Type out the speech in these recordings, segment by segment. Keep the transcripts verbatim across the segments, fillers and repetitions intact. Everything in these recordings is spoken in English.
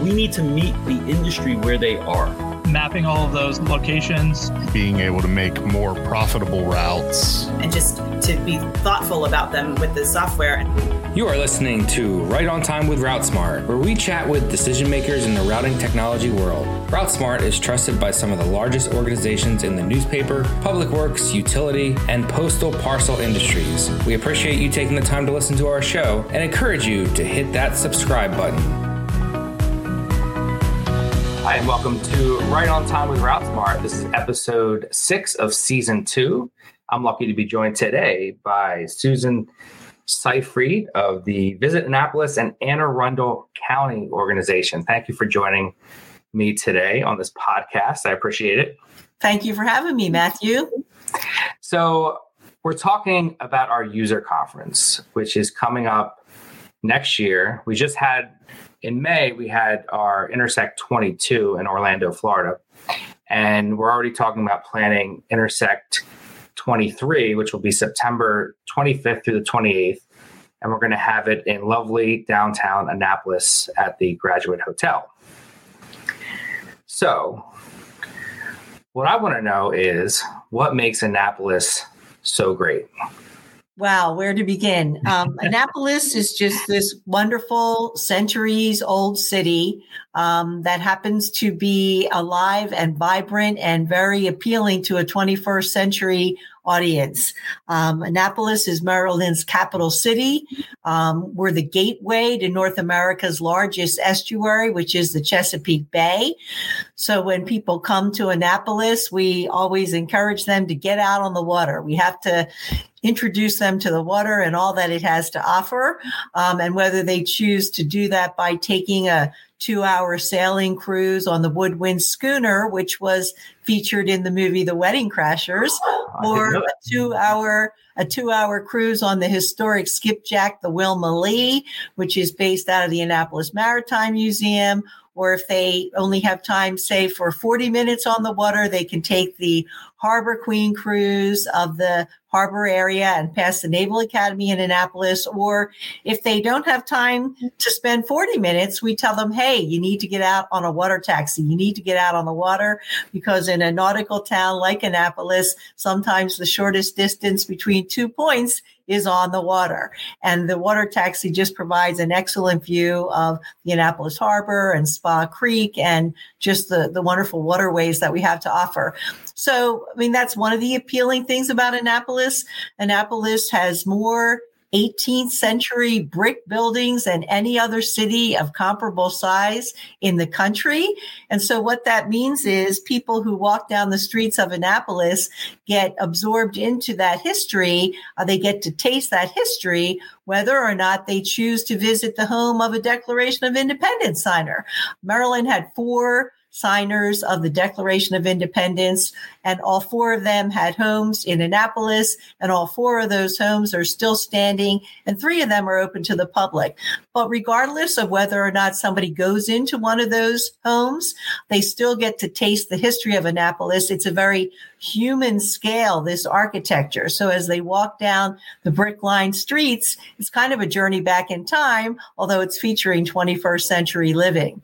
We need to meet the industry where they are. Mapping all of those locations. Being able to make more profitable routes. And just to be thoughtful about them with the software. You are listening to Right on Time with RouteSmart, where we chat with decision makers in the routing technology world. RouteSmart is trusted by some of the largest organizations in the newspaper, public works, utility, and postal parcel industries. We appreciate you taking the time to listen to our show and encourage you to hit that subscribe button. Hi, and welcome to Right on Time with RouteSmart. This is episode six of season two. I'm lucky to be joined today by Susan Seyfried of the Visit Annapolis and Anne Arundel County organization. Thank you for joining me today on this podcast. I appreciate it. Thank you for having me, Matthew. So we're talking about our user conference, which is coming up next year. We just had, in May, we had our Intersect twenty-two in Orlando, Florida. And we're already talking about planning Intersect twenty-three, which will be September twenty-fifth through the twenty-eighth. And we're going to have it in lovely downtown Annapolis at the Graduate Hotel. So what I want to know is what makes Annapolis so great? Wow, where to begin? Um, Annapolis is just this wonderful centuries old city um, that happens to be alive and vibrant and very appealing to a twenty-first century audience. Um, Annapolis is Maryland's capital city. Um, we're the gateway to North America's largest estuary, which is the Chesapeake Bay. So when people come to Annapolis, we always encourage them to get out on the water. We have to introduce them to the water and all that it has to offer. Um, and whether they choose to do that by taking a two-hour sailing cruise on the Woodwind schooner, which was featured in the movie The Wedding Crashers, or a two-hour a two-hour cruise on the historic skipjack, the Wilma Lee, which is based out of the Annapolis Maritime Museum, or if they only have time, say, for forty minutes on the water, they can take the Harbor Queen cruise of the harbor area and past the Naval Academy in Annapolis. Or if they don't have time to spend forty minutes, we tell them, hey, you need to get out on a water taxi. You need to get out on the water because in a nautical town like Annapolis, sometimes the shortest distance between two points is on the water. And the water taxi just provides an excellent view of the Annapolis Harbor and Spa Creek and just the, the wonderful waterways that we have to offer. So, I mean, that's one of the appealing things about Annapolis. Annapolis has more eighteenth century brick buildings than any other city of comparable size in the country. And so what that means is people who walk down the streets of Annapolis get absorbed into that history. Uh, they get to taste that history, whether or not they choose to visit the home of a Declaration of Independence signer. Maryland had four signers of the Declaration of Independence, and all four of them had homes in Annapolis, and all four of those homes are still standing, and three of them are open to the public. But regardless of whether or not somebody goes into one of those homes, they still get to taste the history of Annapolis. It's a very human scale, this architecture. So as they walk down the brick-lined streets, it's kind of a journey back in time, although it's featuring twenty-first century living.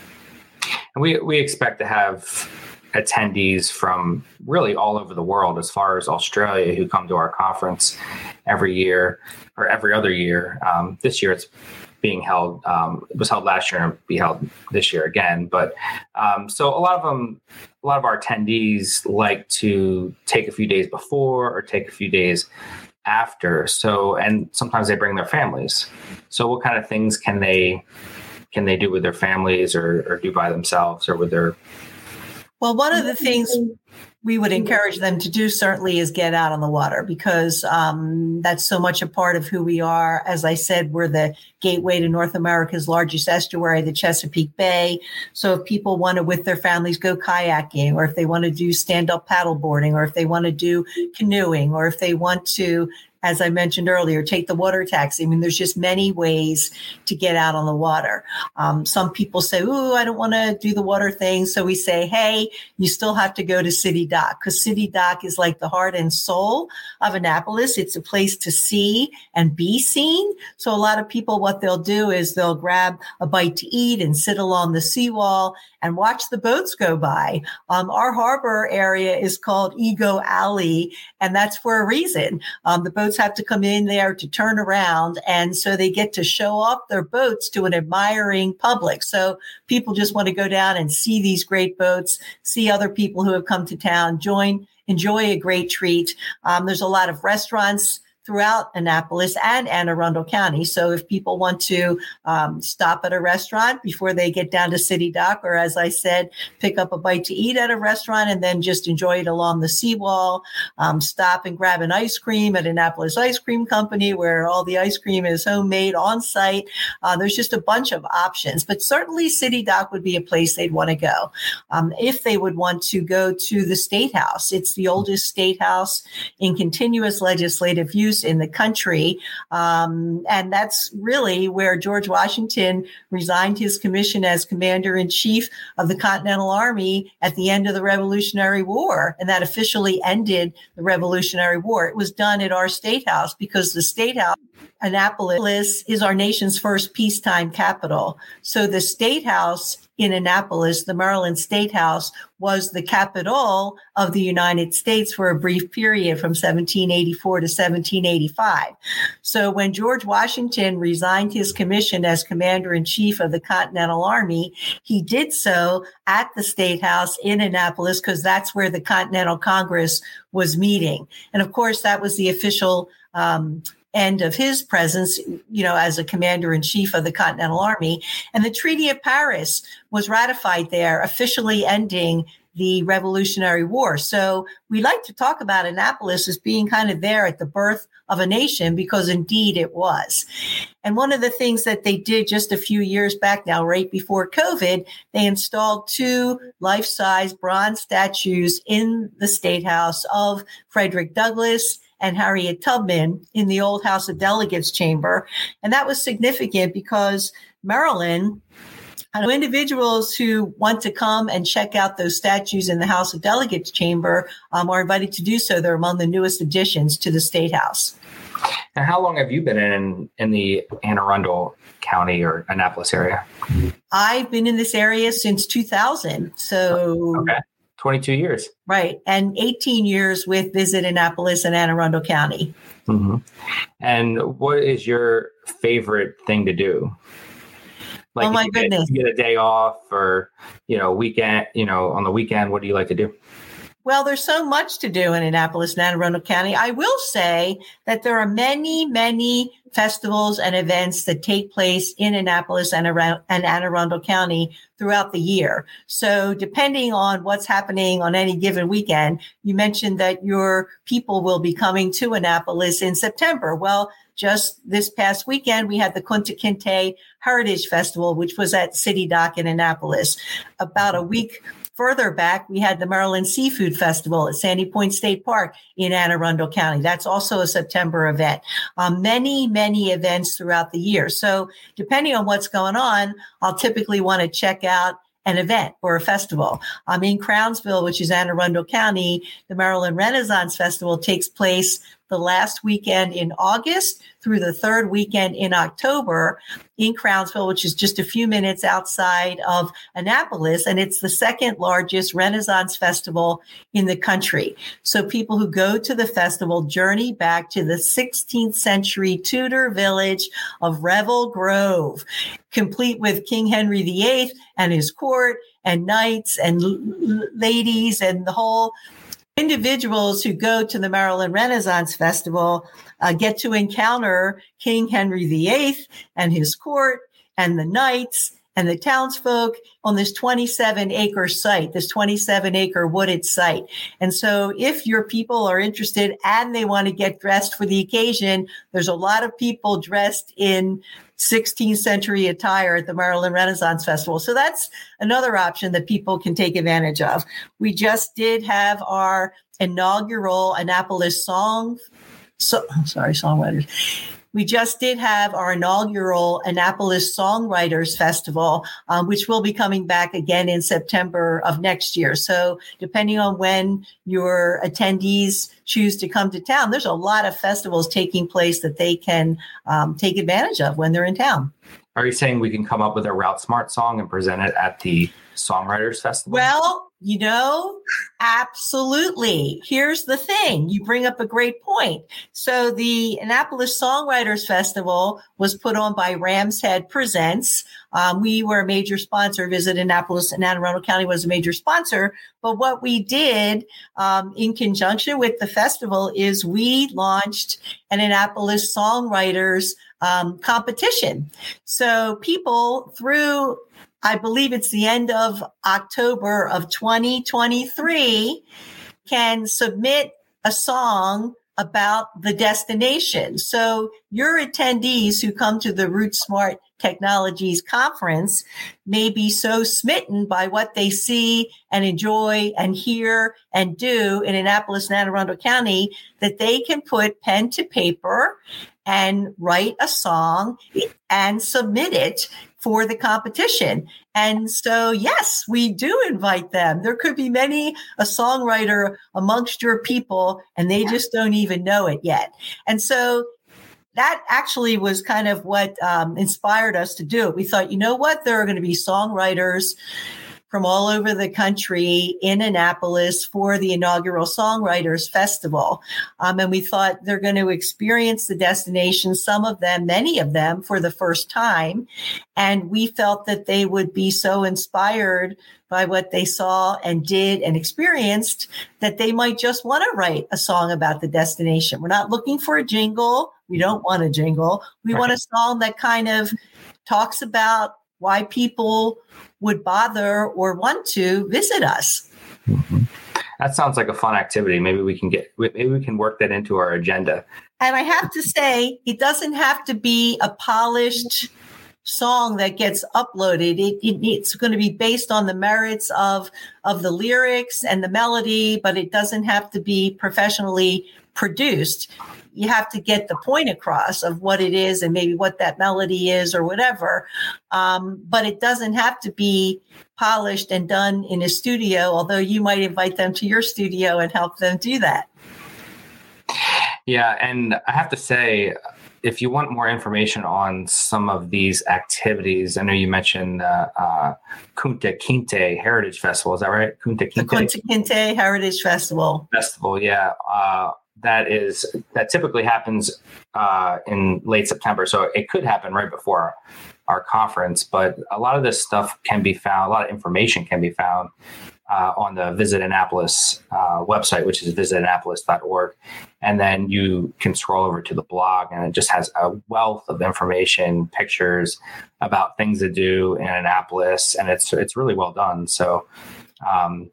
And we, we expect to have attendees from really all over the world, as far as Australia, who come to our conference every year or every other year. Um, this year it's being held, um, it was held last year and it'll be held this year again. But um, so a lot of them, a lot of our attendees like to take a few days before or take a few days after. So, and sometimes they bring their families. So what kind of things can they can they do with their families or, or do by themselves or with their... Well, one of the things we would encourage them to do certainly is get out on the water because um, that's so much a part of who we are. As I said, we're the gateway to North America's largest estuary, the Chesapeake Bay. So if people want to, with their families, go kayaking, or if they want to do stand-up paddleboarding, or if they want to do canoeing, or if they want to as I mentioned earlier, take the water taxi. I mean, there's just many ways to get out on the water. Um, some people say, "Ooh, I don't want to do the water thing." So we say, "Hey, you still have to go to City Dock," because City Dock is like the heart and soul of Annapolis. It's a place to see and be seen. So a lot of people, what they'll do is they'll grab a bite to eat and sit along the seawall and watch the boats go by. Um, our harbor area is called Ego Alley, and that's for a reason. Um, the boats have to come in there to turn around, and so they get to show off their boats to an admiring public. So people just want to go down and see these great boats, see other people who have come to town, join, enjoy a great treat. Um, there's a lot of restaurants throughout Annapolis and Anne Arundel County. So if people want to um, stop at a restaurant before they get down to City Dock, or as I said, pick up a bite to eat at a restaurant and then just enjoy it along the seawall, um, stop and grab an ice cream at Annapolis Ice Cream Company where all the ice cream is homemade on site. Uh, there's just a bunch of options, but certainly City Dock would be a place they'd want to go. Um, if they would want to go to the State House, it's the oldest state house in continuous legislative use in the country. Um, and that's really where George Washington resigned his commission as Commander-in-Chief of the Continental Army at the end of the Revolutionary War. And that officially ended the Revolutionary War. It was done at our State House because the State House, Annapolis, is our nation's first peacetime capital. So the State House in Annapolis, the Maryland State House, was the capital of the United States for a brief period from seventeen eighty-four to seventeen eighty-five. So when George Washington resigned his commission as Commander-in-Chief of the Continental Army, he did so at the State House in Annapolis because that's where the Continental Congress was meeting. And of course, that was the official um end of his presence, you know, as a commander-in-chief of the Continental Army. And the Treaty of Paris was ratified there, officially ending the Revolutionary War. So we like to talk about Annapolis as being kind of there at the birth of a nation, because indeed it was. And one of the things that they did just a few years back now, right before COVID, they installed two life-size bronze statues in the State House of Frederick Douglass and Harriet Tubman in the old House of Delegates chamber. And that was significant because Maryland, individuals who want to come and check out those statues in the House of Delegates chamber um, are invited to do so. They're among the newest additions to the State House. Now, how long have you been in, in the Anne Arundel County or Annapolis area? I've been in this area since two thousand. So okay. twenty-two years. Right. And eighteen years with Visit Annapolis and Anne Arundel County. Mm-hmm. And what is your favorite thing to do? Like, oh, my you goodness. Get, you get a day off or, you know, weekend, you know, on the weekend, what do you like to do? Well, there's so much to do in Annapolis and Anne Arundel County. I will say that there are many, many festivals and events that take place in Annapolis and around and Anne Arundel County throughout the year. So depending on what's happening on any given weekend, you mentioned that your people will be coming to Annapolis in September. Well, just this past weekend, we had the Kunta Kinte Heritage Festival, which was at City Dock in Annapolis. About a week further back, we had the Maryland Seafood Festival at Sandy Point State Park in Anne Arundel County. That's also a September event. Um, many, many events throughout the year. So depending on what's going on, I'll typically want to check out an event or a festival. Um, in Crownsville, which is Anne Arundel County, the Maryland Renaissance Festival takes place the last weekend in August through the third weekend in October in Crownsville, which is just a few minutes outside of Annapolis. And it's the second largest Renaissance festival in the country. So people who go to the festival journey back to the sixteenth century Tudor village of Revel Grove, complete with King Henry the Eighth and his court and knights and l- ladies and the whole. Individuals who go to the Maryland Renaissance Festival uh, get to encounter King Henry the Eighth and his court and the knights and the townsfolk on this twenty-seven acre site, this twenty-seven acre wooded site. And so if your people are interested and they want to get dressed for the occasion, there's a lot of people dressed in sixteenth century attire at the Maryland Renaissance Festival. So that's another option that people can take advantage of. We just did have our inaugural Annapolis Song so I'm sorry, songwriters. We just did have our inaugural Annapolis Songwriters Festival, um, which will be coming back again in September of next year. So depending on when your attendees choose to come to town, there's a lot of festivals taking place that they can um, take advantage of when they're in town. Are you saying we can come up with a Route Smart song and present it at the Songwriters Festival? Well, you know, absolutely. Here's the thing. You bring up a great point. So the Annapolis Songwriters Festival was put on by Ram's Head Presents. Um, we were a major sponsor. Visit Annapolis and Anne Arundel County was a major sponsor. But what we did um, in conjunction with the festival is we launched an Annapolis Songwriters um, competition. So people through I believe it's the end of October of twenty twenty-three, can submit a song about the destination. So your attendees who come to the Route Smart Technologies Conference may be so smitten by what they see and enjoy and hear and do in Annapolis and Anne Arundel County that they can put pen to paper and write a song and submit it for the competition. And so, yes, we do invite them. There could be many a songwriter amongst your people, and they just don't even know it yet. And so that actually was kind of what um, inspired us to do it. We thought, you know what? There are going to be songwriters from all over the country in Annapolis for the inaugural Songwriters Festival. Um, and we thought they're going to experience the destination, some of them, many of them, for the first time. And we felt that they would be so inspired by what they saw and did and experienced that they might just want to write a song about the destination. We're not looking for a jingle. We don't want a jingle. We right. want a song that kind of talks about why people would bother or want to visit us. Mm-hmm. That sounds like a fun activity. Maybe we can get, maybe we can work that into our agenda. And I have to say, it doesn't have to be a polished song that gets uploaded. It, it, it's going to be based on the merits of, of the lyrics and the melody, but it doesn't have to be professionally produced. You have to get the point across of what it is and maybe what that melody is or whatever. Um, but it doesn't have to be polished and done in a studio, although you might invite them to your studio and help them do that. Yeah. And I have to say, if you want more information on some of these activities, I know you mentioned the uh, uh, Kunta Kinte Heritage Festival. Is that right? Kunta Kinte? The Kunta Kinte Heritage Festival. Festival, yeah. Uh, that is that typically happens uh, in late September, so it could happen right before our conference. But a lot of this stuff can be found. A lot of information can be found uh, on the Visit Annapolis uh, website, which is visit annapolis dot org. And then you can scroll over to the blog, and it just has a wealth of information, pictures about things to do in Annapolis, and it's it's really well done. So, um,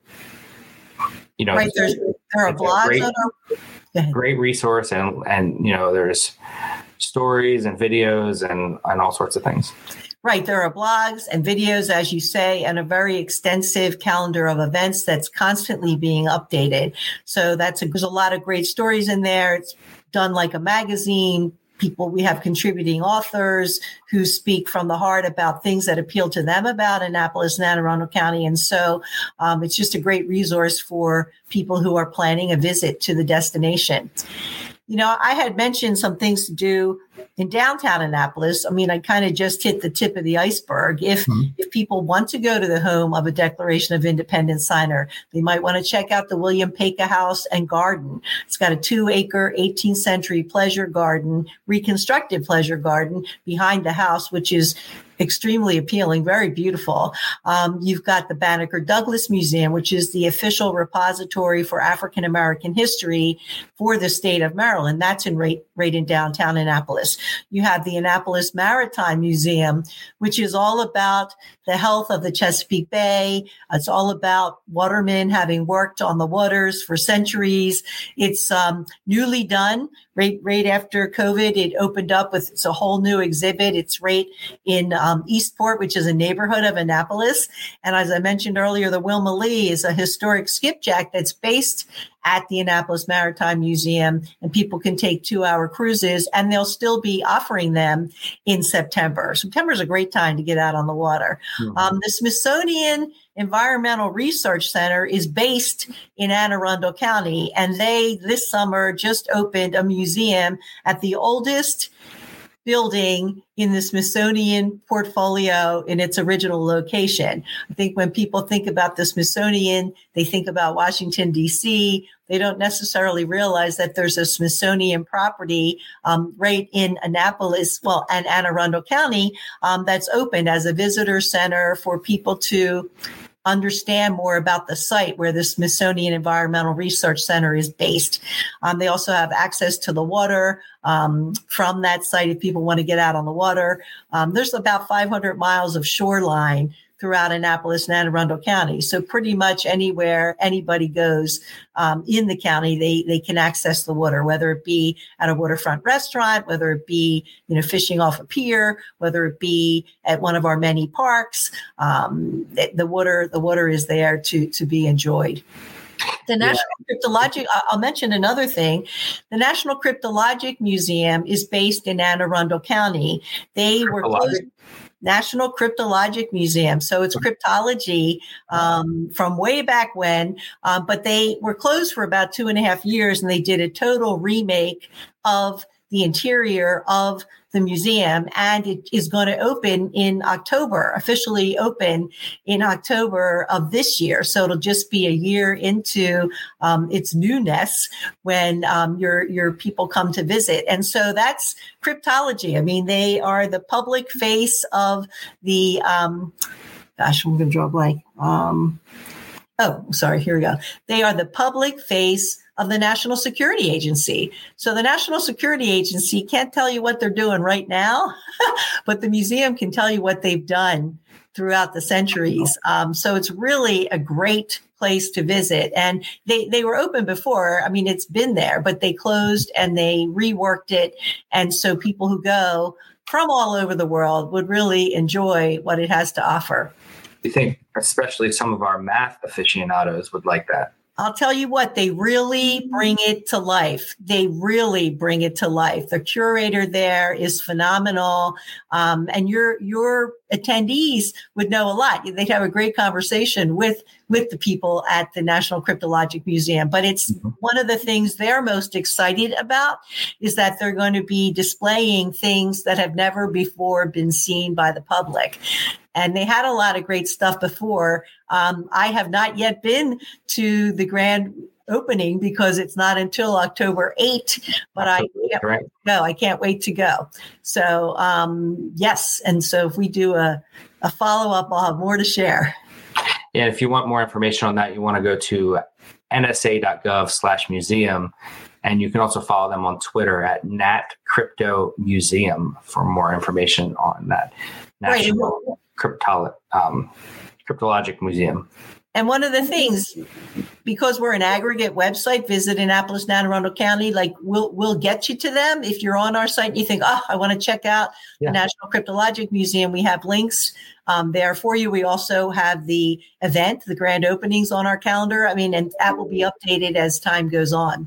you know, right, there's, there are blogs great, on our great resource, and and you know, there's stories and videos and and all sorts of things. Right. There are blogs and videos, as you say, and a very extensive calendar of events that's constantly being updated. So that's a, there's a lot of great stories in there. It's done like a magazine. People, we have contributing authors who speak from the heart about things that appeal to them about Annapolis and Anne Arundel County. And so um, it's just a great resource for people who are planning a visit to the destination. You know, I had mentioned some things to do in downtown Annapolis. I mean, I kind of just hit the tip of the iceberg. If mm-hmm. if people want to go to the home of a Declaration of Independence signer, they might want to check out the William Paca House and Garden. It's got a two-acre eighteenth century pleasure garden, reconstructed pleasure garden behind the house, which is extremely appealing, very beautiful. Um, you've got the Banneker Douglas Museum, which is the official repository for African American history for the state of Maryland. That's in right, right in downtown Annapolis. You have the Annapolis Maritime Museum, which is all about the health of the Chesapeake Bay. It's all about watermen having worked on the waters for centuries. It's um, newly done. Right, right after COVID, it opened up with it's a whole new exhibit. It's right in um, Eastport, which is a neighborhood of Annapolis. And as I mentioned earlier, the Wilma Lee is a historic skipjack that's based at the Annapolis Maritime Museum, and people can take two-hour cruises, and they'll still be offering them in September. September is a great time to get out on the water. Mm-hmm. Um, the Smithsonian Environmental Research Center is based in Anne Arundel County, and they this summer just opened a museum at the oldest building in the Smithsonian portfolio in its original location. I think when people think about the Smithsonian, they think about Washington, D C. They don't necessarily realize that there's a Smithsonian property um, right in Annapolis, well, and Anne Arundel County um, that's open as a visitor center for people to understand more about the site where the Smithsonian Environmental Research Center is based. Um, they also have access to the water um, from that site if people want to get out on the water. Um, there's about five hundred miles of shoreline throughout Annapolis and Anne Arundel County. So pretty much anywhere anybody goes um, in the county, they they can access the water, whether it be at a waterfront restaurant, whether it be, you know, fishing off a pier, whether it be at one of our many parks. Um, the, the water the water is there to to be enjoyed. The National yeah. Cryptologic, I'll mention another thing. The National Cryptologic Museum is based in Anne Arundel County. They were closed. National Cryptologic Museum. So it's cryptology um, from way back when, um, but they were closed for about two and a half years, and they did a total remake of the interior of the museum, and it is going to open in October, officially open in October of this year. So it'll just be a year into um, its newness when um, your your people come to visit. And so that's cryptology. I mean, they are the public face of the, um, gosh, I'm going to draw a blank. Um, oh, sorry, here we go. They are the public face of the National Security Agency. So the National Security Agency can't tell you what they're doing right now, but the museum can tell you what they've done throughout the centuries. Um, so it's really a great place to visit. And they, they were open before. I mean, it's been there, but they closed and they reworked it. And so people who go from all over the world would really enjoy what it has to offer. I think especially some of our math aficionados would like that. I'll tell you what, they really bring it to life. They really bring it to life. The curator there is phenomenal. Um, and your your attendees would know a lot. They'd have a great conversation with, with the people at the National Cryptologic Museum. But it's one of the things they're most excited about is that they're going to be displaying things that have never before been seen by the public. And they had a lot of great stuff before. Um, I have not yet been to the grand opening because it's not until October eighth, but I can't wait to go. I can't wait to go. So, um, yes. And so if we do a, a follow-up, I'll have more to share. Yeah, if you want more information on that, you want to go to N S A dot gov slash museum. And you can also follow them on Twitter at Nat Crypto Museum for more information on that National right. Cryptolo- um, Cryptologic Museum. And one of the things, because we're an aggregate website, visit Annapolis and Anne Arundel County, like we'll we'll get you to them. If you're on our site and you think, oh, I want to check out yeah. the National Cryptologic Museum, we have links um, there for you. We also have the event, the grand openings on our calendar. I mean, and that will be updated as time goes on.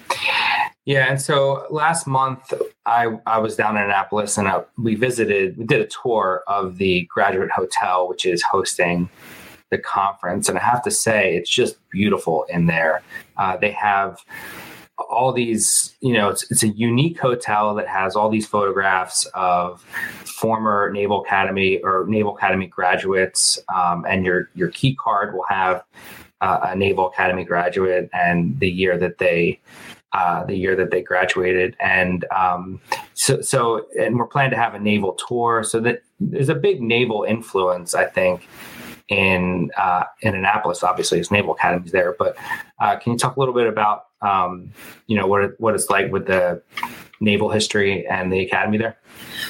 Yeah, and so last month I I was down in Annapolis and uh, we visited, we did a tour of the Graduate Hotel, which is hosting the conference. And I have to say, it's just beautiful in there. Uh, they have all these, you know, it's, it's a unique hotel that has all these photographs of former Naval Academy or Naval Academy graduates. Um, and your, your key card will have uh, a Naval Academy graduate and the year that they Uh, the year that they graduated. And um, so, so, and we're planning to have a naval tour. So that there's a big naval influence, I think, in uh, in Annapolis. Obviously, it's Naval Academy's there. But uh, can you talk a little bit about, um, you know, what it, what it's like with the naval history and the academy there?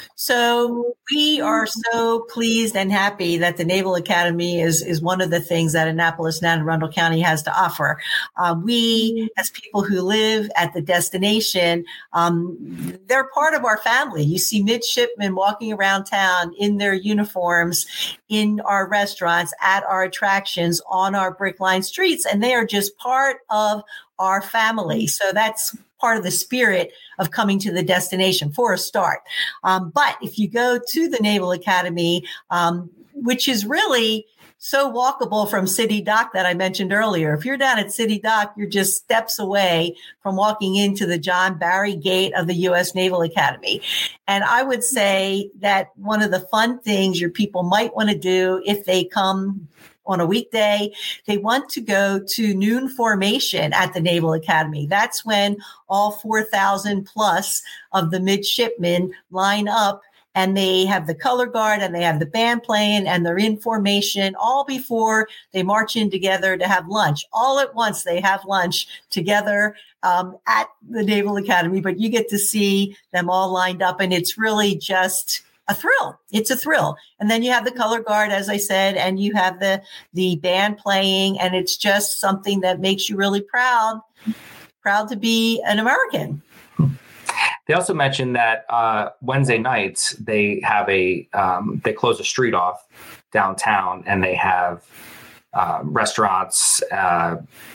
So we are so pleased and happy that the Naval Academy is, is one of the things that Annapolis and Anne Arundel County has to offer. Uh, we, as people who live at the destination, um, they're part of our family. You see midshipmen walking around town in their uniforms, in our restaurants, at our attractions, on our brick-lined streets, and they are just part part of our family. So that's part of the spirit of coming to the destination for a start. Um, but if you go to the Naval Academy, um, which is really so walkable from City Dock that I mentioned earlier. If you're down at City Dock, you're just steps away from walking into the John Barry Gate of the U S Naval Academy. And I would say that one of the fun things your people might want to do if they come on a weekday, they want to go to noon formation at the Naval Academy. That's when all four thousand plus of the midshipmen line up, and they have the color guard and they have the band playing and they're in formation all before they march in together to have lunch. All at once, they have lunch together um, at the Naval Academy, but you get to see them all lined up, and it's really just a thrill. It's a thrill. And then you have the color guard, as I said, and you have the, the band playing, and it's just something that makes you really proud, proud to be an American. They also mentioned that uh, Wednesday nights they have a um, they close a street off downtown, and they have uh, restaurants, uh,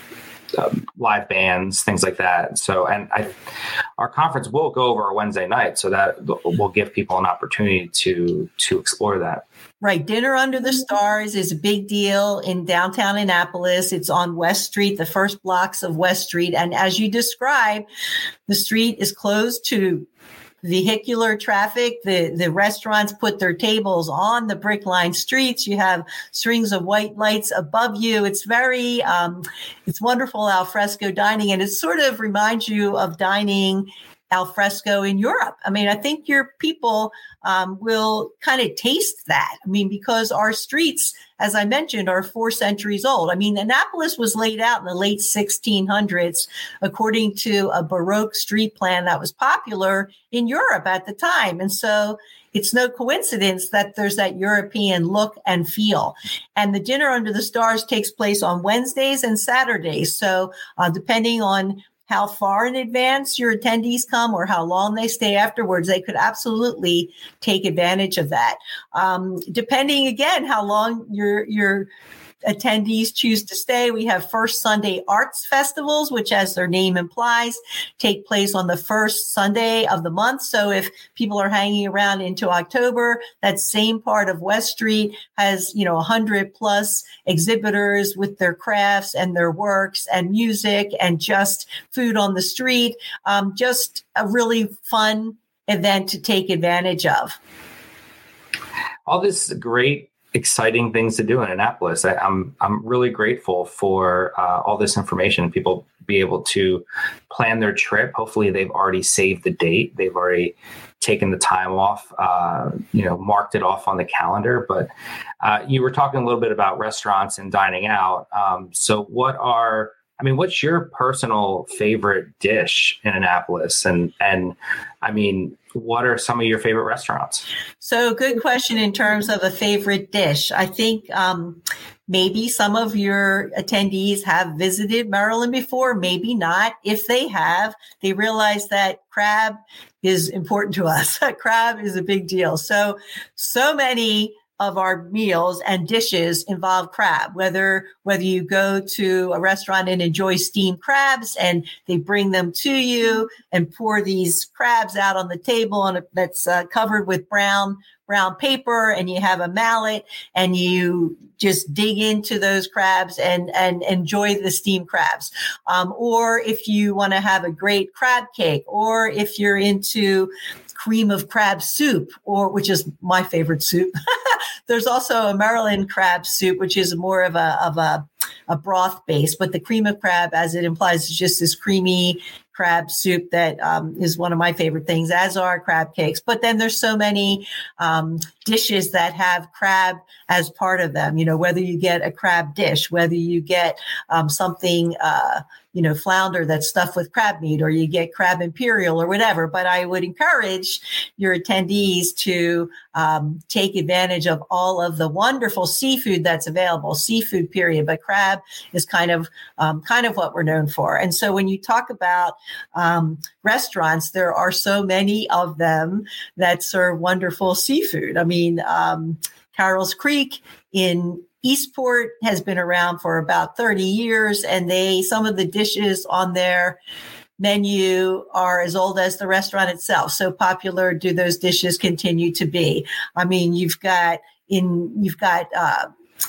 um, live bands, things like that. So, and I, our conference will go over a Wednesday night, so that will give people an opportunity to to explore that. Right. Dinner Under the Stars is a big deal in downtown Annapolis. It's on West Street, the first blocks of West Street. And as you described, the street is closed to vehicular traffic. The, the restaurants put their tables on the brick-lined streets. You have strings of white lights above you. It's very, um, it's wonderful al fresco dining. And it sort of reminds you of dining al fresco in Europe. I mean, I think your people um, will kind of taste that. I mean, because our streets, as I mentioned, are four centuries old. I mean, Annapolis was laid out in the late sixteen hundreds, according to a Baroque street plan that was popular in Europe at the time. And so it's no coincidence that there's that European look and feel. And the Dinner Under the Stars takes place on Wednesdays and Saturdays. So uh, depending on how far in advance your attendees come or how long they stay afterwards, they could absolutely take advantage of that. Um, depending, again, how long your your attendees choose to stay, we have First Sunday Arts Festivals, which, as their name implies, take place on the first Sunday of the month. So if people are hanging around into October, that same part of West Street has, you know, one hundred plus exhibitors with their crafts and their works and music and just food on the street. Um, just a really fun event to take advantage of. All this great, exciting things to do in Annapolis. I, I'm I'm really grateful for uh, all this information. People be able to plan their trip. Hopefully, they've already saved the date. They've already taken the time off. Uh, you know, marked it off on the calendar. But uh, you were talking a little bit about restaurants and dining out. Um, so, what are I mean, what's your personal favorite dish in Annapolis? And and I mean, what are some of your favorite restaurants? So good question in terms of a favorite dish. I think um, maybe some of your attendees have visited Maryland before, maybe not. If they have, they realize that crab is important to us. Crab is a big deal. So, so many of our meals and dishes involve crab, whether whether you go to a restaurant and enjoy steamed crabs and they bring them to you and pour these crabs out on the table and that's uh, covered with brown brown paper, and you have a mallet and you just dig into those crabs and, and enjoy the steamed crabs. Um, or if you want to have a great crab cake, or if you're into cream of crab soup, or which is my favorite soup. There's also a Maryland crab soup, which is more of a of a, a broth base, but the cream of crab, as it implies, is just this creamy crab soup that um, is one of my favorite things, as are crab cakes. But then there's so many um, dishes that have crab as part of them. You know, whether you get a crab dish, whether you get um, something, uh, you know, flounder that's stuffed with crab meat, or you get crab imperial or whatever. But I would encourage your attendees to um, take advantage of all of the wonderful seafood that's available, seafood period. But crab is kind of um, kind of what we're known for. And so when you talk about um, restaurants, there are so many of them that serve wonderful seafood. I mean, um, Carroll's Creek in Eastport has been around for about thirty years, and they some of the dishes on their menu are as old as the restaurant itself. So popular do those dishes continue to be. I mean, you've got in you've got uh,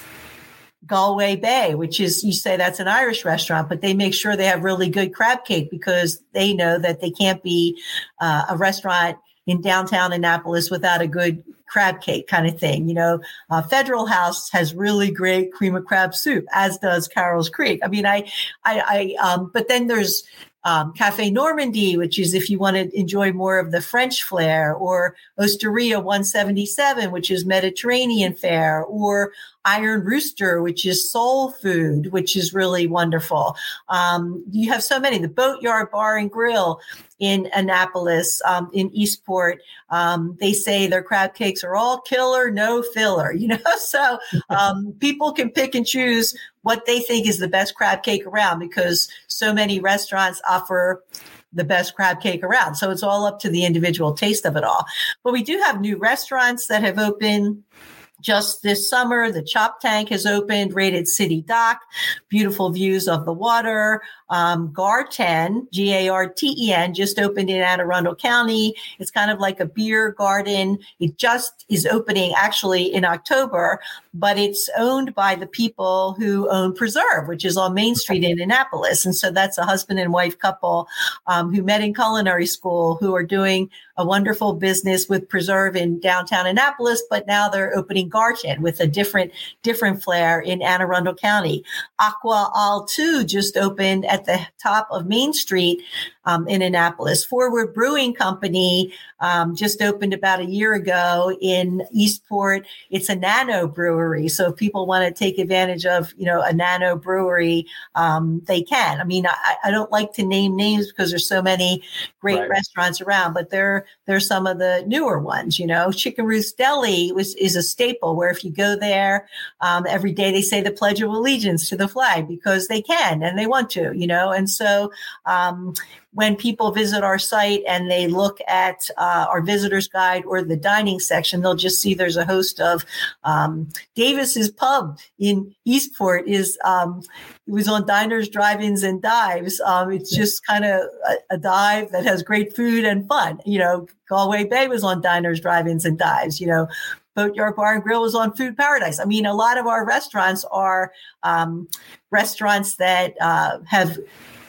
Galway Bay, which is, you say that's an Irish restaurant, but they make sure they have really good crab cake because they know that they can't be uh, a restaurant in downtown Annapolis without a good crab cake kind of thing. You know, uh, Federal House has really great cream of crab soup, as does Carol's Creek. I mean, I, I, I um, but then there's Um, Cafe Normandy, which is if you want to enjoy more of the French flair, or Osteria one seventy-seven, which is Mediterranean fare, or Iron Rooster, which is soul food, which is really wonderful. Um, you have so many. The Boatyard Bar and Grill in Annapolis, um, in Eastport, um, they say their crab cakes are all killer, no filler, you know, so um, people can pick and choose what they think is the best crab cake around because so many restaurants offer the best crab cake around. So it's all up to the individual taste of it all. But we do have new restaurants that have opened just this summer. The Chop Tank has opened, rated City Dock, beautiful views of the water. Um, Garten, G A R T E N, just opened in Anne Arundel County. It's kind of like a beer garden. It just is opening actually in October, but it's owned by the people who own Preserve, which is on Main Street in Annapolis. And so that's a husband and wife couple um, who met in culinary school, who are doing a wonderful business with Preserve in downtown Annapolis, but now they're opening Garten with a different, different flair in Anne Arundel County. Aqua Al two just opened at the top of Main Street um, in Annapolis. Forward Brewing Company um, just opened about a year ago in Eastport. It's a nano brewery. So if people want to take advantage of, you know, a nano brewery, um, they can. I mean, I, I don't like to name names because there's so many great right. restaurants around, but they're, they're some of the newer ones, you know. Chicken Roost Deli was, is a staple where if you go there um, every day, they say the Pledge of Allegiance to the flag because they can and they want to, you know. And so um, when people visit our site and they look at uh, our visitor's guide or the dining section, they'll just see there's a host of um, Davis's Pub in Eastport is um, it was on Diners, Drive-ins, and Dives. Um, it's just kind of a, a dive that has great food and fun. You know, Galway Bay was on Diners, Drive-ins, and Dives. You know, Boatyard Bar and Grill was on Food Paradise. I mean, a lot of our restaurants are um, restaurants that uh, have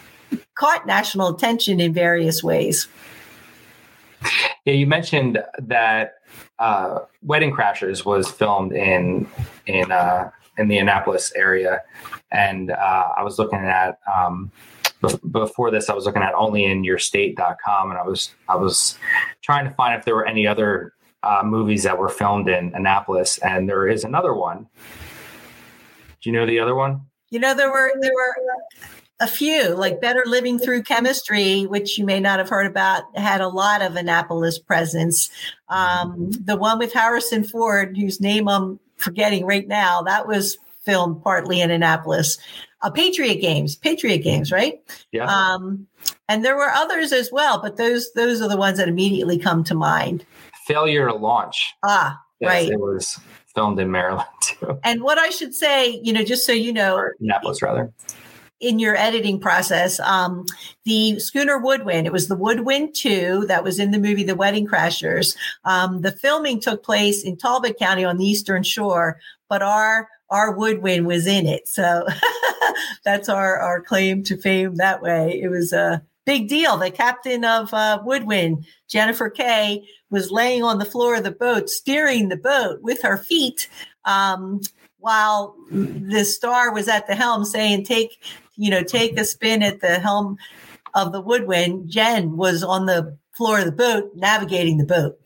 caught national attention in various ways. Yeah, you mentioned that uh, Wedding Crashers was filmed in in uh, in the Annapolis area, and uh, I was looking at um, be- before this. I was looking at only in your state dot com, and I was I was trying to find if there were any other uh, movies that were filmed in Annapolis, and there is another one. Do you know the other one? You know, there were there were. A few, like Better Living Through Chemistry, which you may not have heard about, had a lot of Annapolis presence. Um, the one with Harrison Ford, whose name I'm forgetting right now, that was filmed partly in Annapolis. Uh, Patriot Games, Patriot Games, right? Yeah. Um, and there were others as well, but those those are the ones that immediately come to mind. Failure to Launch. Ah, yes, right. It was filmed in Maryland too. And what I should say, you know, just so you know, or Annapolis rather. In your editing process, um, the Schooner Woodwind, it was the Woodwind two that was in the movie The Wedding Crashers. Um, the filming took place in Talbot County on the Eastern Shore, but our our Woodwind was in it. So that's our, our claim to fame that way. It was a big deal. The captain of uh, Woodwind, Jennifer Kay, was laying on the floor of the boat, steering the boat with her feet, um, while the star was at the helm saying, take, you know, take a spin at the helm of the Woodwind. Jen was on the floor of the boat, navigating the boat.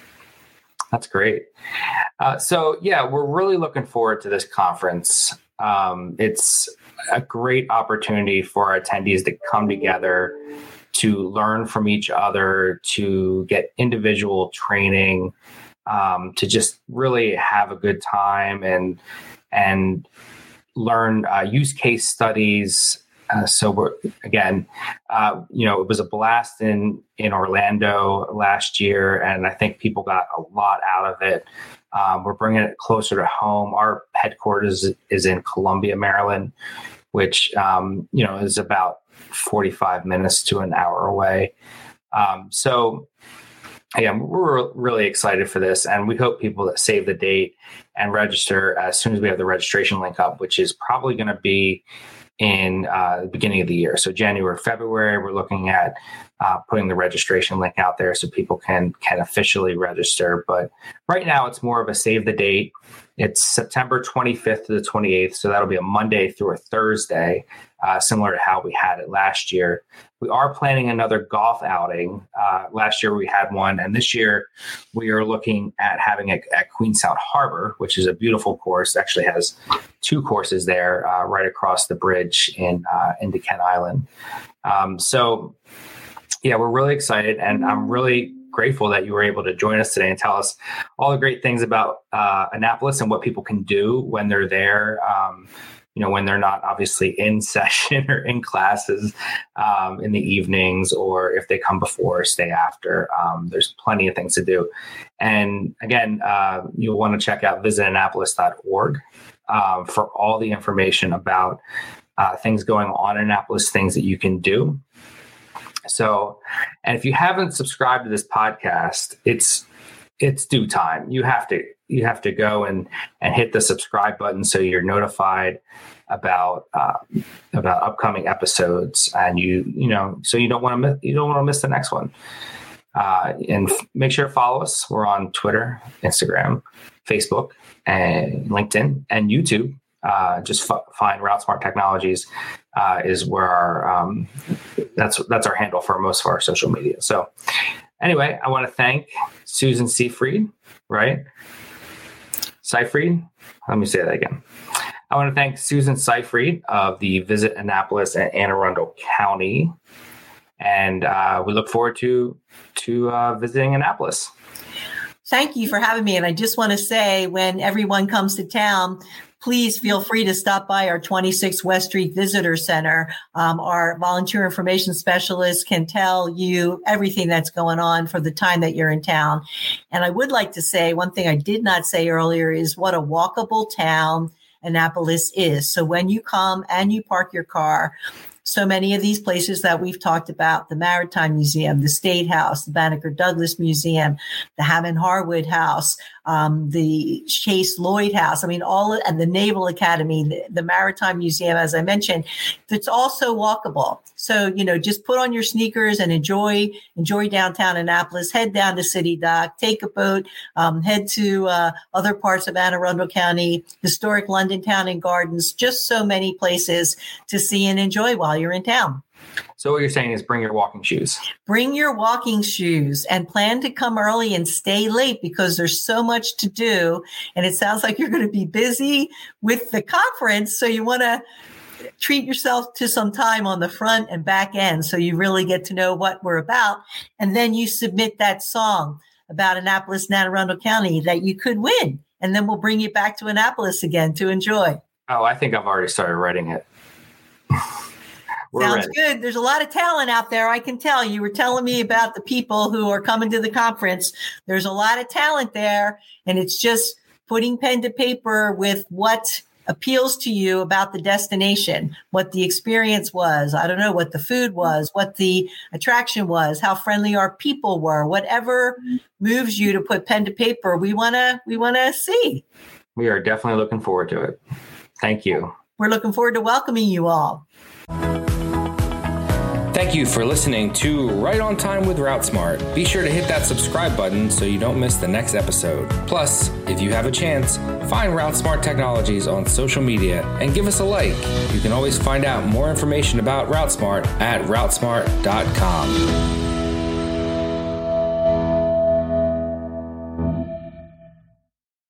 That's great. Uh, so, yeah, we're really looking forward to this conference. Um, it's a great opportunity for our attendees to come together, to learn from each other, to get individual training, um, to just really have a good time and and learn uh, use case studies. Uh, so we're, again, uh, you know, it was a blast in, in Orlando last year, and I think people got a lot out of it. Um, we're bringing it closer to home. Our headquarters is in Columbia, Maryland, which, um, you know, is about forty-five minutes to an hour away. Um, so, yeah, we're really excited for this, and we hope people that save the date and register as soon as we have the registration link up, which is probably going to be in uh, the beginning of the year. So January, February, we're looking at uh, putting the registration link out there so people can can officially register. But right now, it's more of a save the date. It's September twenty-fifth to the twenty-eighth, so that'll be a Monday through a Thursday, uh, similar to how we had it last year. We are planning another golf outing. Uh, last year we had one, and this year we are looking at having it at Queenstown Harbor, which is a beautiful course. It actually has two courses there uh, right across the bridge in uh, into Kent Island. Um, so, yeah, we're really excited, and I'm really grateful that you were able to join us today and tell us all the great things about uh, Annapolis and what people can do when they're there. Um, you know, when they're not obviously in session or in classes um, in the evenings, or if they come before or stay after. Um, there's plenty of things to do. And again, uh, you'll want to check out visit annapolis dot org um, for all the information about uh, things going on in Annapolis, things that you can do. So, and if you haven't subscribed to this podcast, it's it's due time. You have to you have to go and and hit the subscribe button so you're notified about uh, about upcoming episodes, and you you know so you don't want to miss you don't want to miss the next one. Uh, and f- make sure to follow us. We're on Twitter, Instagram, Facebook, and LinkedIn, and YouTube. Uh, just f- find RouteSmart Technologies uh, is where our um, that's that's our handle for most of our social media. So anyway, I want to thank Susan Seyfried, right? Seyfried. Let me say that again. I want to thank Susan Seyfried of the Visit Annapolis and Anne Arundel County, and uh, we look forward to to uh, visiting Annapolis. Thank you for having me. And I just want to say, when everyone comes to town, please feel free to stop by our twenty-six West Street Visitor Center. Um, our volunteer information specialist can tell you everything that's going on for the time that you're in town. And I would like to say, one thing I did not say earlier is what a walkable town Annapolis is. So when you come and you park your car, so many of these places that we've talked about, the Maritime Museum, the State House, the Banneker Douglas Museum, the Hammond Harwood House, um, the Chase Lloyd House, I mean, all, and the Naval Academy, the, the Maritime Museum, as I mentioned, it's also walkable. So, you know, just put on your sneakers and enjoy, enjoy downtown Annapolis, head down to City Dock, take a boat, um, head to uh, other parts of Anne Arundel County, historic London Town and Gardens, just so many places to see and enjoy while you're in town. So what you're saying is bring your walking shoes. Bring your walking shoes and plan to come early and stay late, because there's so much to do. And it sounds like you're going to be busy with the conference. So you want to treat yourself to some time on the front and back end so you really get to know what we're about. And then you submit that song about Annapolis and Anne Arundel County that you could win. And then we'll bring you back to Annapolis again to enjoy. Oh, I think I've already started writing it. We're Sounds ready. good. There's a lot of talent out there. I can tell. You were telling me about the people who are coming to the conference. There's a lot of talent there, and it's just putting pen to paper with what appeals to you about the destination, what the experience was. I don't know what the food was, what the attraction was, how friendly our people were, whatever moves you to put pen to paper. We want to, we want to see. We are definitely looking forward to it. Thank you. We're looking forward to welcoming you all. Thank you for listening to Right on Time with RouteSmart. Be sure to hit that subscribe button so you don't miss the next episode. Plus, if you have a chance, find RouteSmart Technologies on social media and give us a like. You can always find out more information about RouteSmart at route smart dot com.